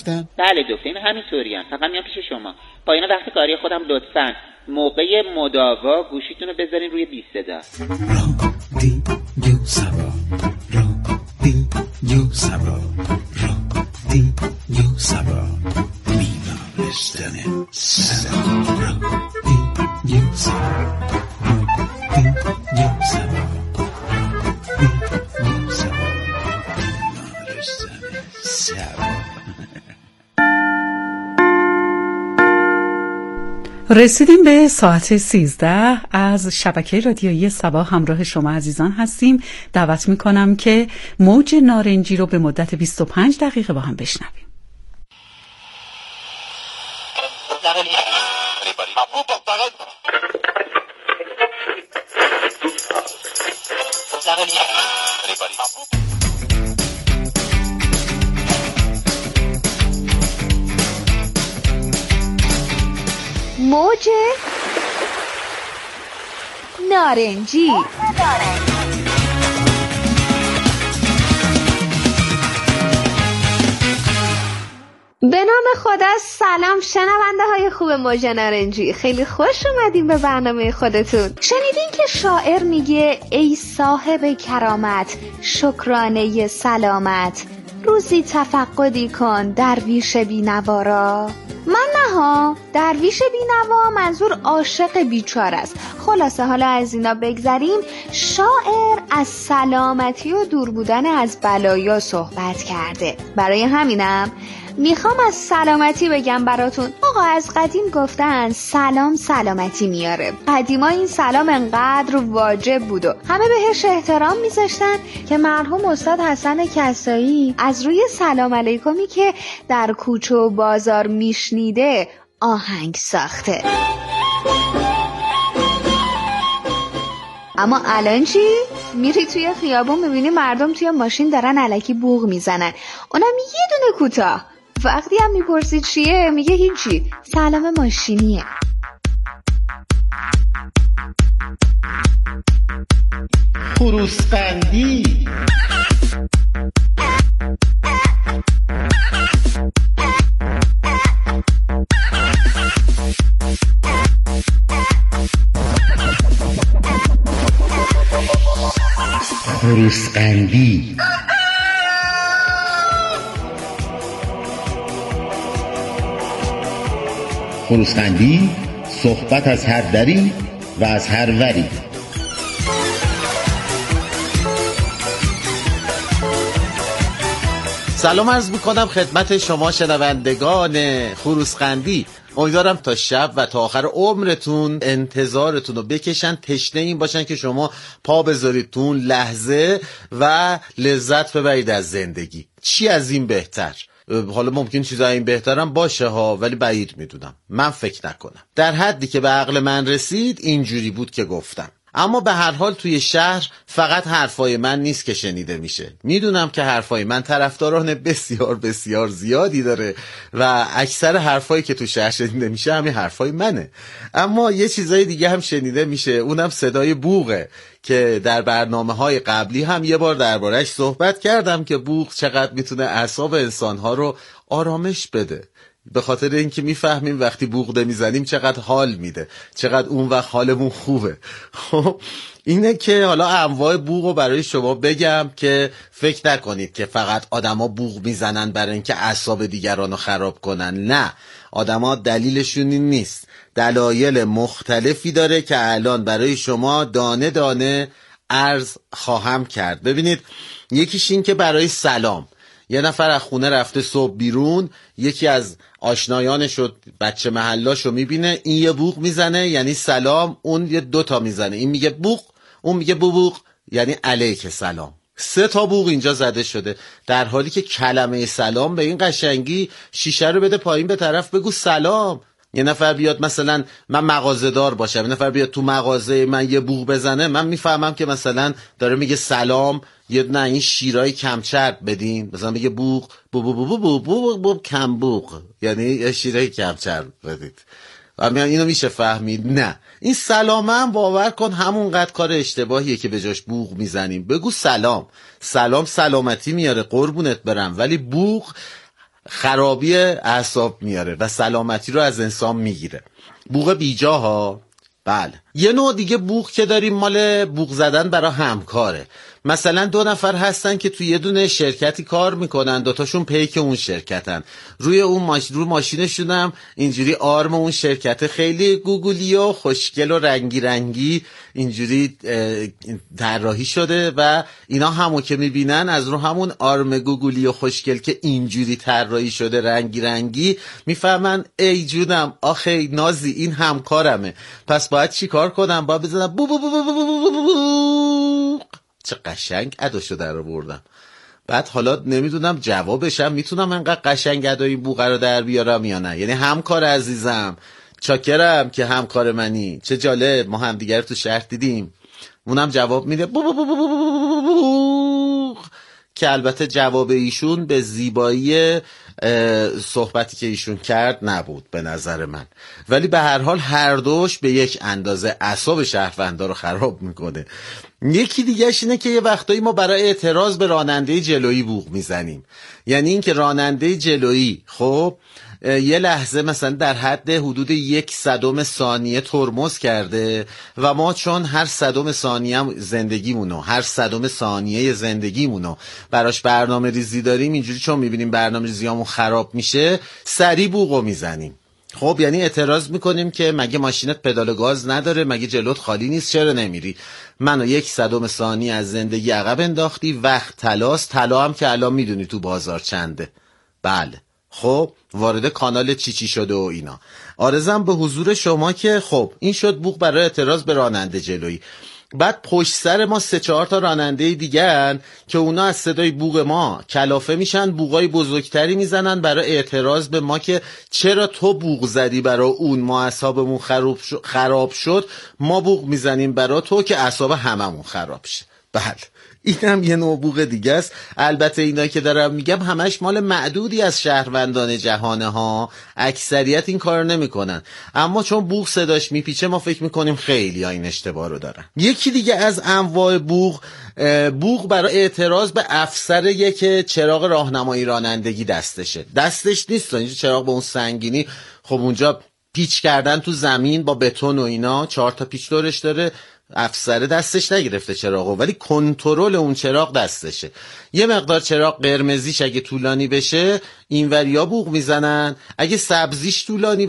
رفتن؟ بله دکتر، این همینطوری هم. فقط میام پیش شما. پایان وقت کاری خودم لطفاً موقع مداوا گوشیتون رو بذارین روی 20 صدا. رادیو سبا، رادیو سبا، رادیو سبا، بیمارستان سبا، رادیو سبا، رادیو سبا، رادیو سبا، بیمارستان سبا. رسیدیم به ساعت 13 از شبکه رادیویی سبا. همراه شما عزیزان هستیم. دعوت میکنم که موج نارنجی رو به مدت 25 دقیقه با هم بشنویم. موج نارنجی. به نام خدا. سلام شنونده های خوب موج نارنجی، خیلی خوش اومدین به برنامه خودتون. شنیدین که شاعر میگه ای صاحب کرامت شکرانه سلامت، روزی تفقدی کن درویش بی‌نوا. من نه ها، درویش بی‌نوا منظور عاشق بیچاره است. خلاصه حالا از اینا بگذریم. شاعر از سلامتی و دور بودن از بلایا صحبت کرده. برای همینم میخوام از سلامتی بگم براتون. آقا از قدیم گفتن سلام سلامتی میاره. قدیما این سلام انقدر واجب بود و همه بهش احترام میذاشتن که مرحوم استاد حسن کسایی از روی سلام علیکمی که در کوچه و بازار میشنیده آهنگ ساخته. اما الان چی؟ میری توی خیابون میبینی مردم توی ماشین دارن الکی بوق میزنن، اونم یه دونه کوتاه. وقتی هم میپرسی چیه میگه هیچی، سلام ماشینیه. خروسقندی. خروسقندی. خروسقندی، صحبت از هر دری و از هر وری. سلام عرض میکنم خدمت شما شنوندگان خروسقندی. امیدوارم تا شب و تا آخر عمرتون انتظارتون رو بکشن، تشنه این باشن که شما پا بذارید تو اون لحظه و لذت ببرید از زندگی. چی از این بهتر؟ حالا ممکن چیزای این بهترم باشه ها، ولی بعید میدونم. من فکر نکنم. در حدی که به عقل من رسید اینجوری بود که گفتم. اما به هر حال توی شهر فقط حرفای من نیست که شنیده میشه. میدونم که حرفای من طرفداران بسیار بسیار زیادی داره و اکثر حرفایی که تو شهر شنیده میشه همین حرفای منه. اما یه چیزای دیگه هم شنیده میشه، اونم صدای بوقه که در برنامه‌های قبلی هم یه بار درباره‌اش صحبت کردم که بوق چقدر میتونه اعصاب انسان‌ها رو آرامش بده. به خاطر اینکه میفهمیم وقتی بوق میزنیم چقدر حال میده، چقدر اون وقت حالمون خوبه. خب اینه که حالا انواع بوق رو برای شما بگم که فکر نکنید که فقط آدما بوق میزنن برای اینکه اعصاب دیگران رو خراب کنن. نه، آدما دلیلشون این نیست. دلایل مختلفی داره که الان برای شما دانه دانه عرض خواهم کرد. ببینید، یکیش این که برای سلام، یه نفر از خونه رفته صبح بیرون، یکی از آشنایانشو بچه محلاشو میبینه، این یه بوق میزنه یعنی سلام، اون یه 2 میزنه، این میگه بوق، اون میگه بوق یعنی علیک سلام. 3 بوق اینجا زده شده، در حالی که کلمه سلام به این قشنگی شیشه رو بده پایین به طرف بگو سلام. یه نفر بیاد مثلا من مغازه‌دار باشم، یه نفر بیاد تو مغازه من یه بوق بزنه، من میفهمم که مثلا داره میگه سلام، یه نه این شیرای کمچرب بدین، مثلا میگه بوق بو بو بو بو بو بو کم بوق، یعنی یه شیرای کمچرب بدید. اما اینو میشه فهمید؟ نه، این سلام هم باور کن همونقدر کار اشتباهیه که به جاش بوق میزنیم. بگو سلام. سلام سلامتی میاره، قربونت برم. ولی بوق خرابی اعصاب میاره و سلامتی رو از انسان میگیره. بوق بیجاها. بله. یه نوع دیگه بوق که داریم مال بوق زدن برای همکاره. مثلا 2 نفر هستن که توی یه دونه شرکتی کار میکنن، دوتاشون پیک اون شرکتن، روی اون رو ماشینشون هم اینجوری آرم اون شرکت خیلی گوگلی و خوشگل و رنگی رنگی اینجوری طراحی شده و اینا همو که میبینن از رو همون آرم گوگلی و خوشگل که اینجوری طراحی شده رنگی رنگی میفهمن ای جونم آخه نازی این همکارمه، پس باید چی کار کنم؟ باید بزنم بو بو بو بو بو بو بو بو. چه قشنگ اداشو در آوردم. بعد حالا نمیدونم جوابشم میتونم انقدر قشنگ ادای بوقه رو در بیارم یا نه. یعنی همکار عزیزم، چاکرم که همکار منی، چه جالب ما هم دیگر تو شهر دیدیم. اونم جواب میده بو بو بو بو بو بو، که البته جواب ایشون به زیبایی صحبتی که ایشون کرد نبود به نظر من، ولی به هر حال هر دوش به یک اندازه اعصاب شهروندا رو خراب میکنه. یکی دیگهش اینه که یه وقتایی ما برای اعتراض به راننده جلویی بوق میزنیم. یعنی این که راننده جلویی خب یه لحظه مثلا در حد حدود 1/100 ثانیه ترمز کرده و ما چون هر 100 ثانیه زندگیمونو، هر 100 ثانیه زندگیمونو براش برنامه ریزی داریم، اینجوری چون میبینیم برنامه ریزیامون خراب میشه سریع بوقو میزنیم. خب یعنی اعتراض میکنیم که مگه ماشینت پدال گاز نداره؟ مگه جلوت خالی نیست؟ چرا نمیری؟ منو 1/100 ثانیه از زندگی عقب انداختی. وقت طلاست. طلا هم که الان میدونی تو بازار چنده. بله. خب وارد کانال چی شده و اینا. عرضم به حضور شما که خب این شد بوق برای اعتراض به راننده جلویی. بعد پشت سر ما 3-4 تا راننده دیگه‌ن که اونا از صدای بوق ما کلافه میشن، بوقای بزرگتری میزنن برای اعتراض به ما که چرا تو بوق زدی برای اون، ما اعصابمون خراب شد، ما بوق میزنیم برای تو که اعصاب هممون خراب شه. بله اینم یه نوع بوق دیگه است. البته اینا که دارم میگم همش مال معدودی از شهروندان جهانه ها، اکثریت این کار نمیکنن، اما چون بوق صداش میپیچه ما فکر میکنیم خیلی ها این اشتباه رو دارن. یکی دیگه از انواع بوق برای اعتراض به افسر که چراغ راهنمایی رانندگی دستش نیست، اینجا چراغ به اون سنگینی، خب اونجا پیچ کردن تو زمین با بتون و اینا، 4 تا پیچ دورش داره، افسر دستش نگرفته چراغو، ولی کنترل اون چراغ دستشه. یه مقدار چراغ قرمزیش اگه طولانی بشه اینوریا بوق میزنن، اگه سبزیش طولانی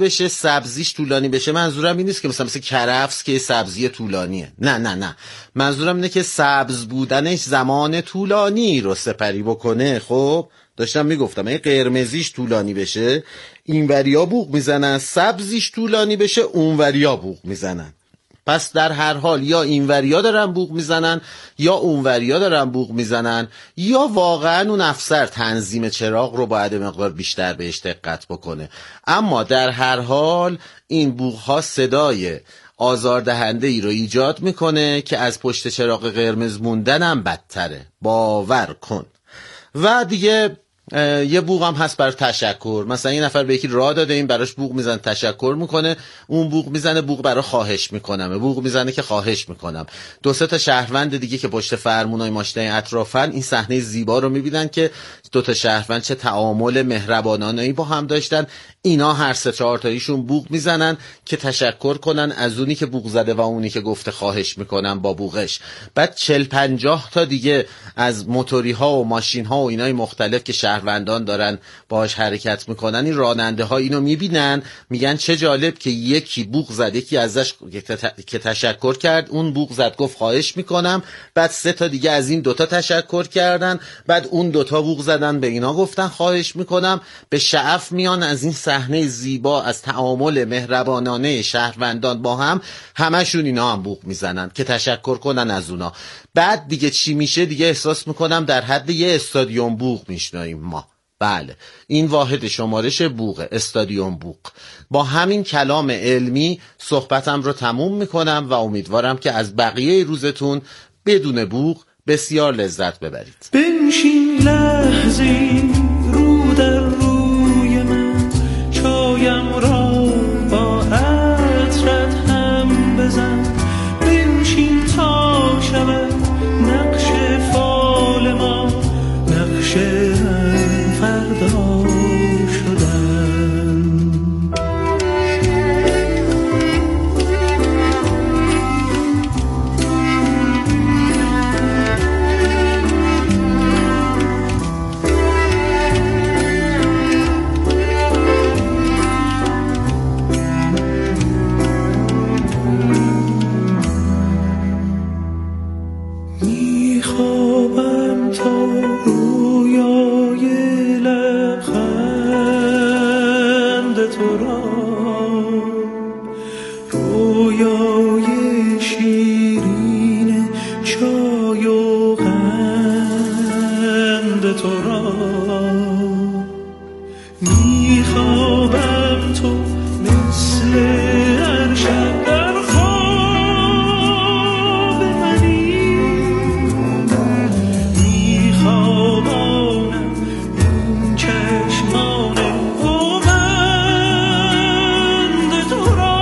بشه منظورم این نیست که مثل کرفس که سبزی طولانیه، نه منظورم اینه که سبز بودنش زمان طولانی رو سپری بکنه. خب داشتم میگفتم اگه قرمزیش طولانی بشه اینوریا بوق میزنن، سبزیش طولانی بشه اونوریا بوق میزنن. پس در هر حال یا اینوریا دارن بوق میزنن یا اونوریا دارن بوق میزنن، یا واقعا اون افسر تنظیم چراغ رو باید مقدار بیشتر بهش دقت بکنه. اما در هر حال این بوق ها صدای آزاردهنده ای رو ایجاد میکنه که از پشت چراغ قرمز موندن هم بدتره، باور کن. و دیگه یه بوق هم هست برای تشکر. مثلا یه نفر به یکی راه داده، این براش بوق میزنه تشکر میکنه، اون بوق میزنه بوق برای خواهش میکنم، بوق میزنه که خواهش میکنم. 2-3 تا شهروند دیگه که پشت فرمونای ماشین اطرافن این صحنه زیبا رو میبینن که 2 تا شهروند چه تعامل مهربانانه‌ای با هم داشتن. اینا هر 3-4 تایشون بوق میزنن که تشکر کنن از اونی که بوق زده و اونی که گفته خواهش میکنن با بوقش. بعد 40-50 تا دیگه از موتوری ها و ماشین ها و اینای مختلف که شهروندان دارن باهاش حرکت میکنن، این راننده ها اینو میبینن میگن چه جالب که یکی بوق زد، یکی ازش که تشکر کرد، اون بوق زد گفت خواهش میکنم، بعد 3 تا دیگه از این 2 تا تشکر کردن، بعد اون 2 تا بوق زدن به اینا گفتن خواهش میکنم. به شعف میان از این صحنه زیبا از تعامل مهربانانه شهروندان با هم، همشون اینا هم بوق میزنن که تشکر کنن از اونا. بعد دیگه چی میشه؟ دیگه احساس میکنم در حد یه استادیوم بوق میشنویم ما. بله این واحد شمارش بوق، استادیوم بوق. با همین کلام علمی صحبتم رو تموم میکنم و امیدوارم که از بقیه روزتون بدون بوق بسیار لذت ببرید. بنشین لحظی رو در روی من، چایم را با عطرت هم بزن، بنشین تا شود نقش فال ما، نقش فردا. تو را، رویای شیرین چای و قند تو را. میخوابم تو مثل هر شب در خواب منی، میخوابانم این چشمان بلند تو را.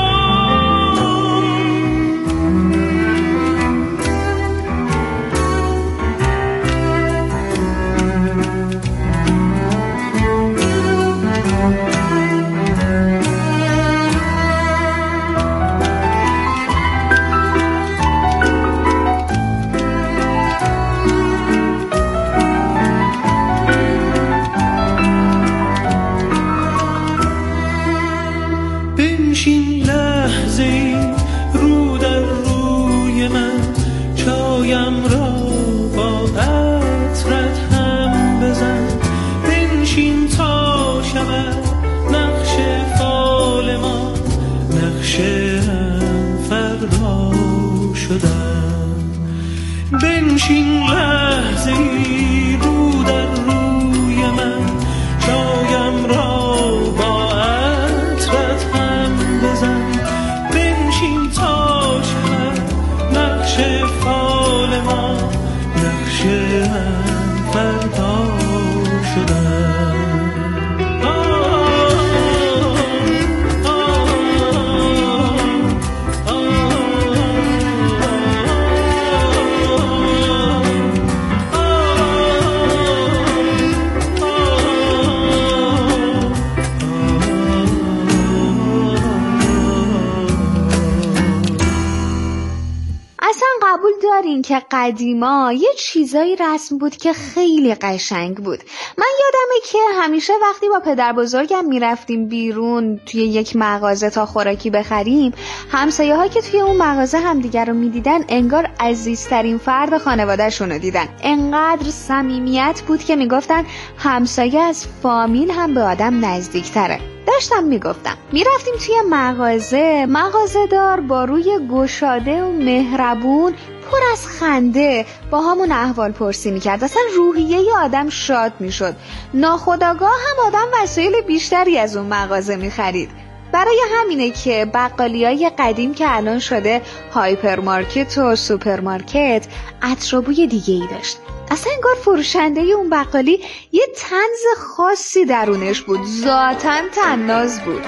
بنشین لحظه‌ای رو در روی من، چایم را با عطرت هم بزن. بنشین تا شود نقش فال ما، نقش هم فردا شدن. بنشین لحظه‌ای رو در روی من، چایم را با عطرت هم بزن. بنشین تا شود نقش فال ما، نقش هم فردا شدن. اصلا قبول دارین که قدیما یه چیزایی رسم بود که خیلی قشنگ بود. من یادمه که همیشه وقتی با پدر بزرگم میرفتیم بیرون توی یک مغازه تا خوراکی بخریم، همسایه ها که توی اون مغازه همدیگر رو میدیدن انگار عزیزترین فرد خانواده‌شون رو دیدن. انقدر صمیمیت بود که میگفتن همسایه از فامیل هم به آدم نزدیکتره. داشتم میگفتم میرفتیم توی مغازه دار با روی گشاده و مهربون پر از خنده با همون احوال پرسی میکرد. اصلا روحیه ی آدم شاد میشد. ناخودآگاه هم آدم وسایل بیشتری از اون مغازه میخرید. برای همینه که بقالیای قدیم که الان شده هایپرمارکت و سوپرمارکت عطر و بوی دیگه ای داشت. اصلا انگار فروشنده اون بقالی یه طنز خاصی درونش بود، ذاتاً طناز بود.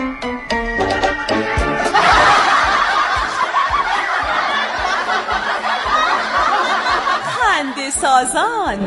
خنده سازان.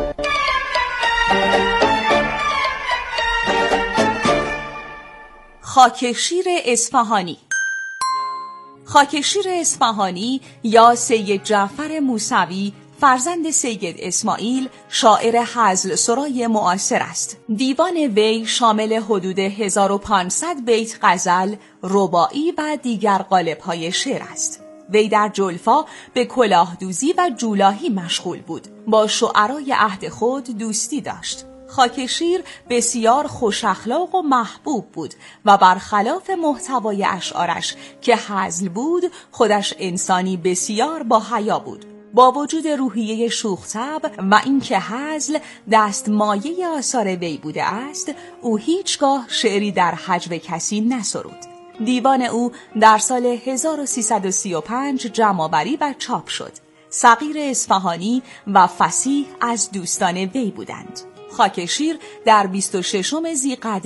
خاکشیر اصفهانی. خاکشیر اصفهانی یا سید جعفر موسوی فرزند سید اسماعیل شاعر هزل سرای معاصر است. دیوان وی شامل حدود 1500 بیت غزل، رباعی و دیگر قالب‌های شعر است. وی در جلفا به کلاهدوزی و جولاهی مشغول بود. با شعرای عهد خود دوستی داشت. خاکشیر بسیار خوش اخلاق و محبوب بود و برخلاف محتوای اشعارش که هزل بود، خودش انسانی بسیار با حیا بود. با وجود روحیه شوخ‌طبع و اینکه هزل دستمایه آثار وی بوده است، او هیچگاه شعری در هجو کسی نسرود. دیوان او در سال 1335 جمع‌آوری و چاپ شد. صغیر اصفهانی و فصیح از دوستان وی بودند. خاکشیر در 26 ذیقعده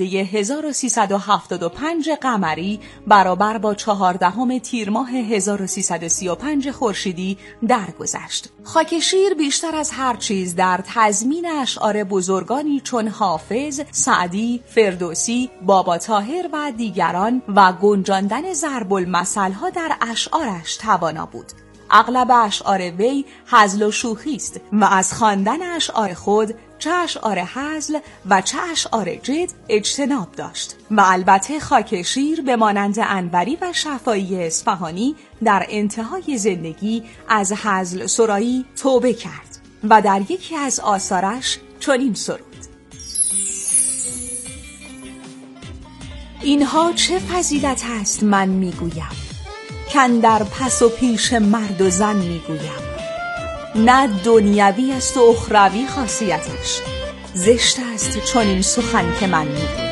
1375 قمری برابر با 14 تیر ماه 1335 خورشیدی درگذشت. خاکشیر بیشتر از هر چیز در تضمین اشعار بزرگانی چون حافظ، سعدی، فردوسی، بابا طاهر و دیگران و گنجاندن ضرب المثل‌ها در اشعارش توانا بود. اغلب اشعار وی هزل و شوخی است و از خواندن اشعار خود چه اشعار هزل و چه اشعار جد اجتناب داشت. و البته خاکشیر به مانند انوری و شفاعی اصفهانی در انتهای زندگی از هزل سرایی توبه کرد و در یکی از آثارش چنین سرود: اینها چه فضیلت است من میگویم، کاندر پس و پیش مرد و زن میگویم. نه دنیوی است و اخروی خاصیتش، زشت است چون این سخن که من میگویم.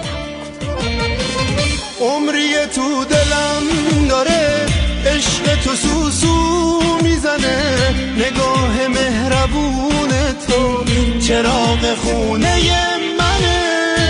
عمری تو دلم داره، عشق تو سوسو میزنه، نگاه مهربون تو چراغ خونه منه.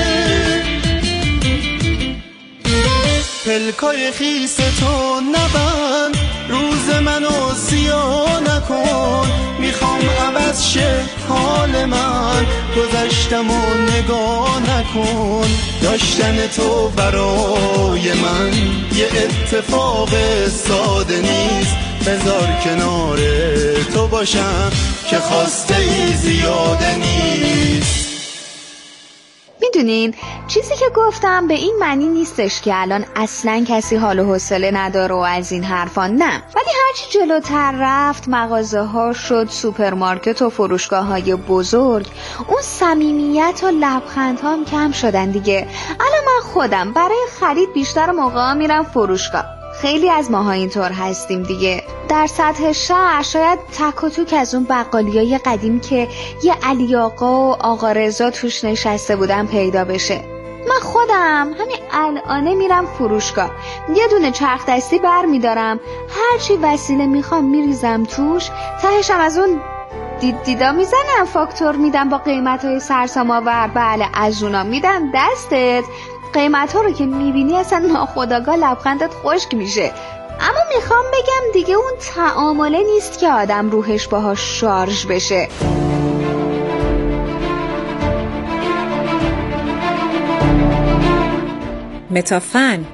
پلکای خیس تو نبند، روز منو سیاه نکن. میخوام عوض شه حال من، گذشتم و نگاه نکن. داشتن تو برای من یه اتفاق ساده نیست. بذار کنار تو باشم که خواسته ای زیاده نیست. میدونین چیزی که گفتم به این معنی نیستش که الان اصلا کسی حال و حوصله نداره و از این حرفا، نه. ولی هرچی جلوتر رفت، مغازه ها شد سوپرمارکت و فروشگاه های بزرگ، اون صمیمیت و لبخند ها هم کم شدن دیگه. الان من خودم برای خرید بیشتر موقعا میرم فروشگاه. خیلی از ماها اینطور هستیم دیگه. در سطح شهر شاید تک و توک از اون بقالیای قدیم که یه علی آقا و آقا رضا توش نشسته بودن پیدا بشه. من خودم همین الانه میرم فروشگاه، یه دونه چرخ دستی بر میدارم، هرچی وسیله میخوام میریزم توش، تهشم از اون دیدا میزنم، فاکتور میدم با قیمتهای سرسام‌آور. بله از اونا میدم دستت. قیمت ها رو که میبینی اصلا ناخودآگاه لبخندت خشک میشه. اما میخوام بگم دیگه اون تعامله نیست که آدم روحش باهاش شارژ بشه. متافن.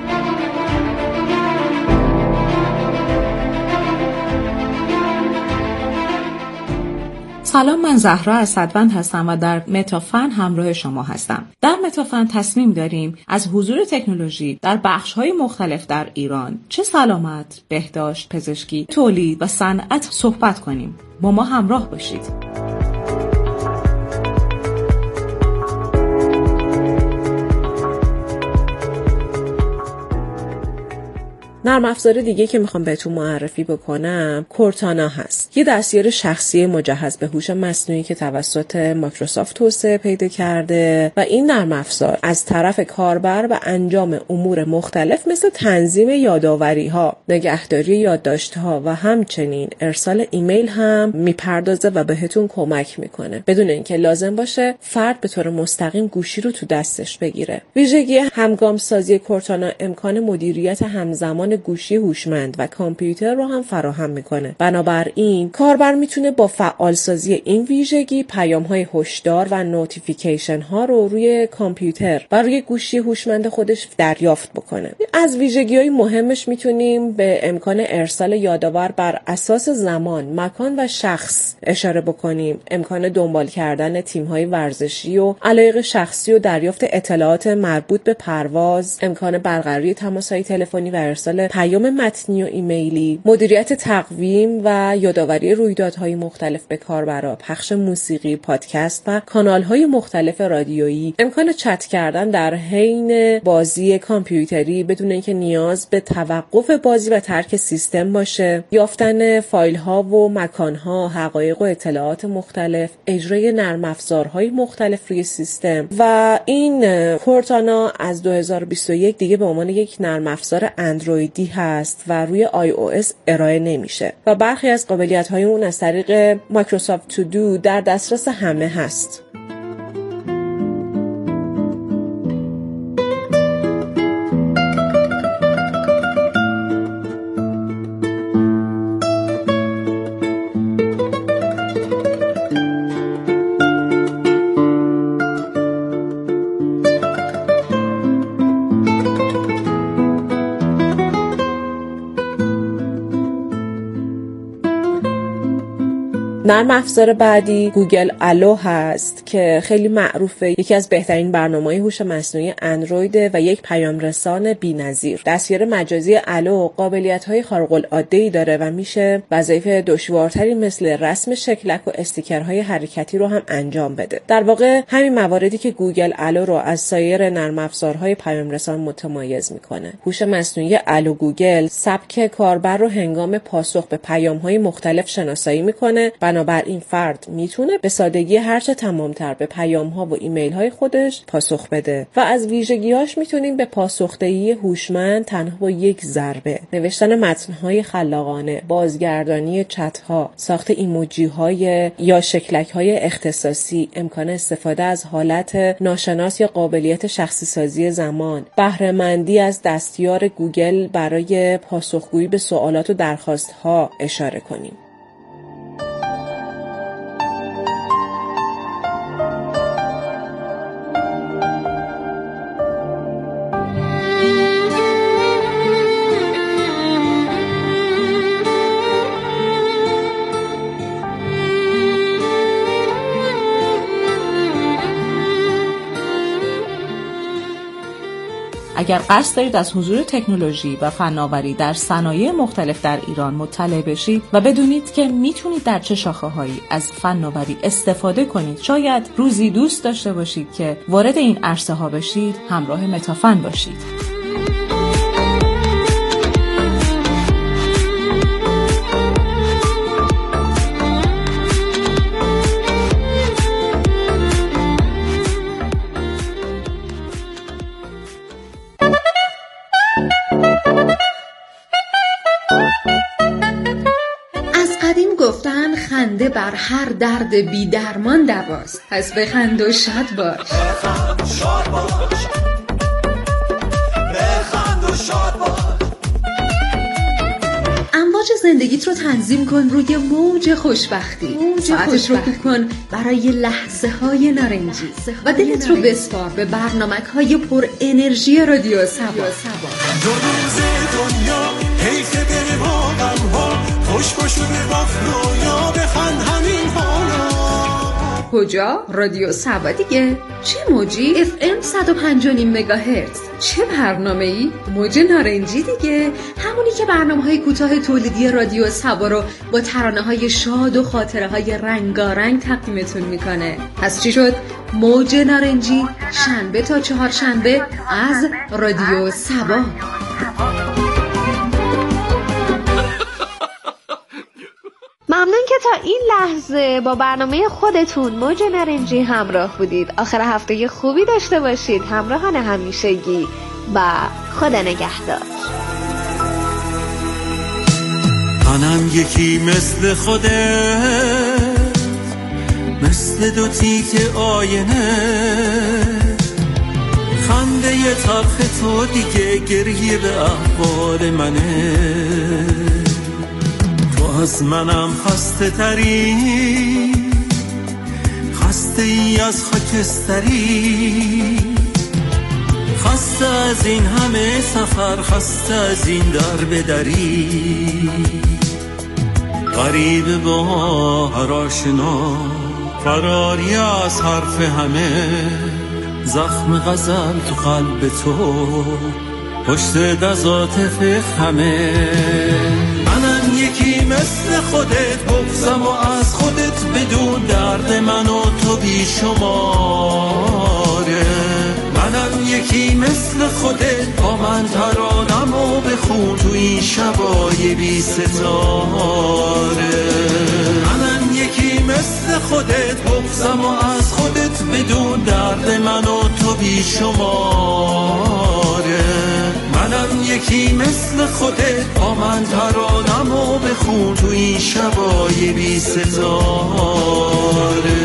سلام، من زهرا اسدوند هستم و در متافن همراه شما هستم. در متافن تصمیم داریم از حضور تکنولوژی در بخش‌های مختلف در ایران، چه سلامت، بهداشت، پزشکی، تولید و صنعت صحبت کنیم. با ما همراه باشید. نرم افزار دیگه که میخوام بهتون معرفی بکنم کورتانا هست. یه دستیار شخصی مجهز به هوش مصنوعی که توسط مایکروسافت توسعه پیدا کرده و این نرم افزار از طرف کاربر و انجام امور مختلف مثل تنظیم یادآوری‌ها، نگهداری یادداشت‌ها و همچنین ارسال ایمیل هم میپردازه و بهتون کمک میکنه بدون اینکه لازم باشه فرد به طور مستقیم گوشی رو تو دستش بگیره. ویژگی همگام سازی کورتانا امکان مدیریت همزمان گوشی هوشمند و کامپیوتر رو هم فراهم میکنه. بنابراین کاربر میتونه با فعال سازی این ویژگی پیام‌های هشدار و نوتیفیکیشن ها رو روی کامپیوتر و روی گوشی هوشمند خودش دریافت بکنه. از ویژگی‌های مهمش میتونیم به امکان ارسال یادآور بر اساس زمان، مکان و شخص اشاره بکنیم، امکان دنبال کردن تیم‌های ورزشی و علایق شخصی و دریافت اطلاعات مربوط به پرواز، امکان برقراری تماس‌های تلفنی و ارسال پیام متنی و ایمیلی، مدیریت تقویم و یادآوری رویدادهای مختلف به کاربرا، پخش موسیقی، پادکست و کانال‌های مختلف رادیویی، امکان چت کردن در حین بازی کامپیوتری بدون اینکه نیاز به توقف بازی و ترک سیستم باشه، یافتن فایل‌ها و مکان‌ها، حقایق و اطلاعات مختلف، اجرای نرم افزارهای مختلف روی سیستم. و این کورتانا از 2021 دیگه به عنوان یک نرم افزار اندرویدی هست و روی iOS ارائه نمیشه و برخی از قابلیت‌های اون از طریق مایکروسافت تو دو در دسترس همه هست. نرم افزار بعدی گوگل الو هست که خیلی معروفه، یکی از بهترین برنامه‌های هوش مصنوعی اندروید و یک پیام رسان بی‌نظیر. دستیار مجازی الو قابلیت‌های خارق‌العاده‌ای داره و میشه وظایف دشوارتری مثل رسم شکلک و استیکرهای حرکتی رو هم انجام بده. در واقع همین مواردی که گوگل الو رو از سایر نرم افزارهای پیام رسان متمایز میکنه. هوش مصنوعی الو گوگل سبک کاربر رو هنگام پاسخ به پیام‌های مختلف شناسایی میکنه. بنابراین فرد میتونه به سادگی هرچه تمام‌تر به پیام‌ها و ایمیل‌های خودش پاسخ بده و از ویژگی‌هاش میتونیم به پاسخدهی هوشمند تنها با یک ضربه، نوشتن متن‌های خلاقانه، بازگردانی چت‌ها، ساخت ایموجی‌های یا شکلک‌های اختصاصی، امکان استفاده از حالت ناشناس یا قابلیت شخصی سازی زمان، بهره‌مندی از دستیار گوگل برای پاسخگویی به سوالات و درخواست‌ها اشاره کنیم. اگر قصد دارید از حضور تکنولوژی و فناوری در صنایع مختلف در ایران مطلع بشید و بدونید که میتونید در چه شاخه‌هایی از فناوری استفاده کنید، شاید روزی دوست داشته باشید که وارد این عرصه ها بشید، همراه متافن باشید. خنده بر هر درد بی درمان دواست. پس بخند و شاد باش. بخند و شاد باش. بخند و شاد باش. امواج زندگیت رو تنظیم کن روی موج خوشبختی. ساعتش رو خوب کن برای لحظه های نارنجی و دلت رو بسپار به برنامک های پر انرژی رادیو سبا. دو روز دنیا حیف بره با غم ها، خوش باش و بباف رویا، بخند همین حالا. کجا؟ رادیو سبا دیگه. چه موجی؟ FM 105.5 مگاهرتز. چه برنامه‌ای؟ موج نارنجی دیگه. همونی که برنامه‌های کوتاه تولیدی رادیو سبا رو با ترانه‌های شاد و خاطره‌های رنگارنگ تقدیمتون میکنه. پس چی شد؟ موج نارنجی شنبه تا چهارشنبه از رادیو سبا. ممنون که تا این لحظه با برنامه خودتون موج نارنجی همراه بودید. آخر هفته خوبی داشته باشید. همراهان همیشگی و خدا نگهدار. منم یکی مثل خودت، مثل دو تیک آینه، خنده ی تلخ تو دیگه گریه به احوال منه. تو از منم خسته تری، خسته ای از خاکستری، خسته از این همه سفر، خسته از این در بدری. غریب با هر آشنا، فراری از حرف همه، زخم غزل تو قلب تو، پشت دزات همه. منم یکی مثل خودت، بغضم و از خودت بدون، درد من و تو بی شماره. منم یکی مثل خودت، با من ترانم و بخون تو این شبای بی ستاره. منم یکی مثل خودت، بغضم و از خودت بدون، درد من و تو بی شماره. منم یکی مثل خودت، با من ترانم و بخون تو این شبای بی ستاره.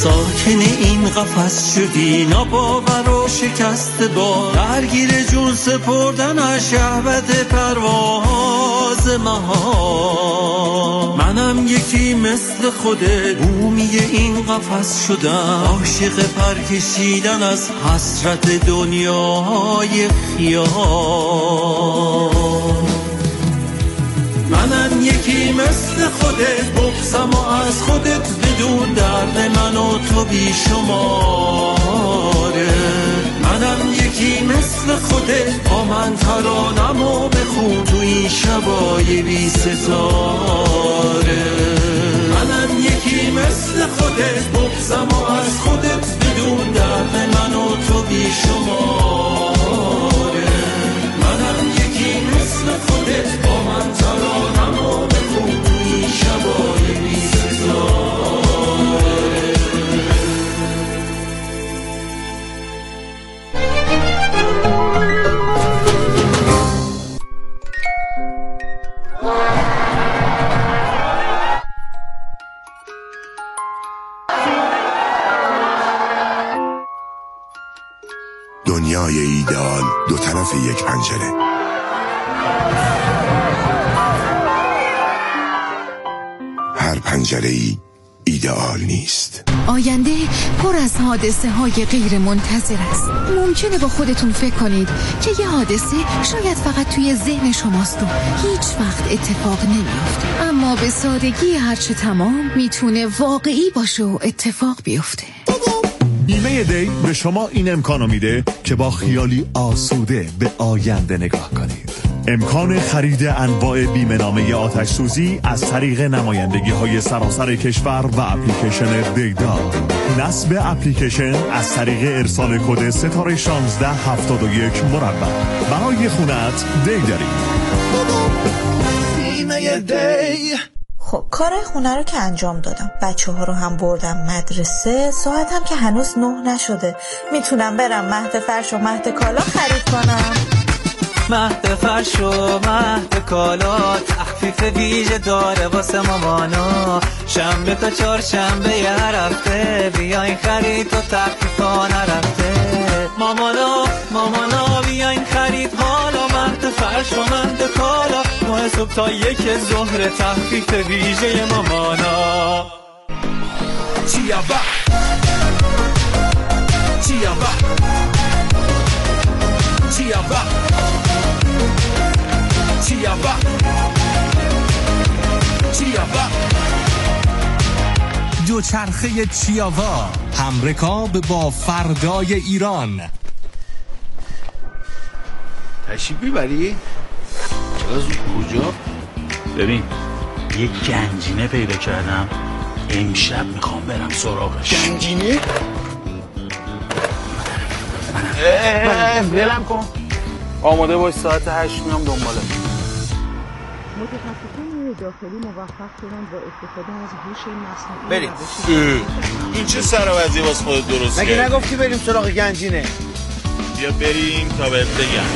ساکن این قفس شدی، ناباور و شکست با درگیر جون سپردن از شهوت پرواز مها. منم یکی مثل خودت بومی این قفس شدم، عاشق پرکشیدن از حسرت دنیای خیال. منم یکی مثل خودت بغضم و از خودت بدون درد من و تو بیشماره. منم یکی مثل خودت با من ترانم و بخون تو این شبای بی ستاره. منم یکی مثل خودت بغضم و از خودت بدون درد من و تو بیشماره. منم یکی مثل خودت با من ترانم و بخون تو این شبای بی ستاره. دنیای ایدئال دو طرف یک پنجره. هر پنجره‌ای ایدئال نیست. آینده پر از حادثه های غیر منتظر است. ممکنه با خودتون فکر کنید که یه حادثه شاید فقط توی ذهن شماست و هیچ وقت اتفاق نمیفته، اما به سادگی هرچه تمام میتونه واقعی باشه و اتفاق بیفته. بیمه دی به شما این امکانو میده که با خیالی آسوده به آینده نگاه کنید. امکان خرید انواع بیمه نامه آتش سوزی از طریق نمایندگی‌های سراسر کشور و اپلیکیشن دیدا. نصب اپلیکیشن از طریق ارسال کد ستاره 1671 مربع. برای خونت دی داریم. بیمه دی. خب کار خونه رو که انجام دادم، بچه ها رو هم بردم مدرسه، ساعتم که هنوز 9 نشده. میتونم برم مهد فرش و مهد کالا خرید کنم. مهد فرش و مهد کالا تخفیف ویژه داره واسه مامانا. شنبه تا چهارشنبه هر هفته بیاین خرید و تخفیفا نرفته. مامانا بیاین خرید حالا مهد فرش و مهد کالا. ماه صبح تا 1 ظهر تخفیف ویژه مامانا. چیابا چیابا چیابا چیابا چیابا. دوچرخه چیاوا، همرکاب با فردای ایران. تشریف میبری؟ چرا زود کجا؟ ببین یه گنجینه پیدا کردم، امشب میخوام برم سراغش. گنجینه؟ بلم کن. آماده باش، ساعت 8 میام دنباله. متخصصان داخلی موفق شدن با استفاده از هوش مصنوعی. بریم. این چه سراوزی واسه خودت درست کردی؟ مگه نگفتی بریم سراغ گنجینه؟ بیا بریم تا بهت بگم.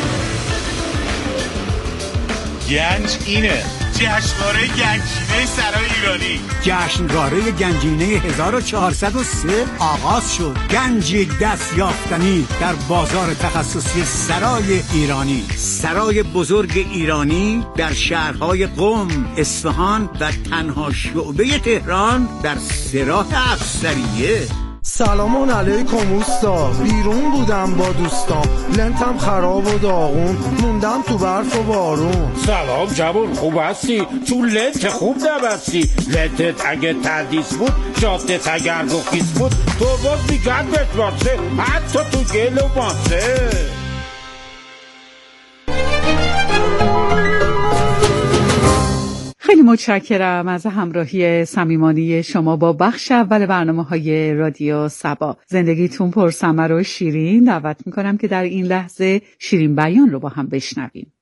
گنج اینه، جشنواره گنجینه سرای ایرانی. جشنواره گنجینه 1403 آغاز شد. گنجی دست یافتنی در بازار تخصصی سرای ایرانی. سرای بزرگ ایرانی در شهرهای قم، اصفهان و تنها شعبه تهران در سراح افسریه. سلام علیکم اوستا، بیرون بودم با دوستام، لنتم خراب و داغون، موندم تو برف و بارون. سلام جوان، خوب هستی؟ تو لنت خوب نبستی. لنتت اگه تردیس بود، جادت اگر رخیص بود، تو باز میگن بتراسه، حتی تو گل و ماسه. خیلی متشکرم از همراهی صمیمانه شما با بخش اول برنامه‌های رادیو صبا. زندگیتون پر ثمر و شیرین. دعوت میکنم که در این لحظه شیرین بیان رو با هم بشنویم.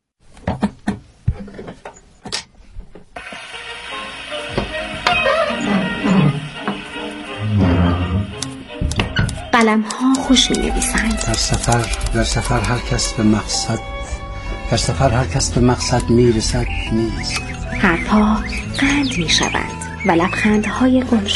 قلم‌ها خوش می‌نویسند. در سفر هر کس به مقصد میرسد نیست. حرفها قند می‌شوند و لبخندهای گم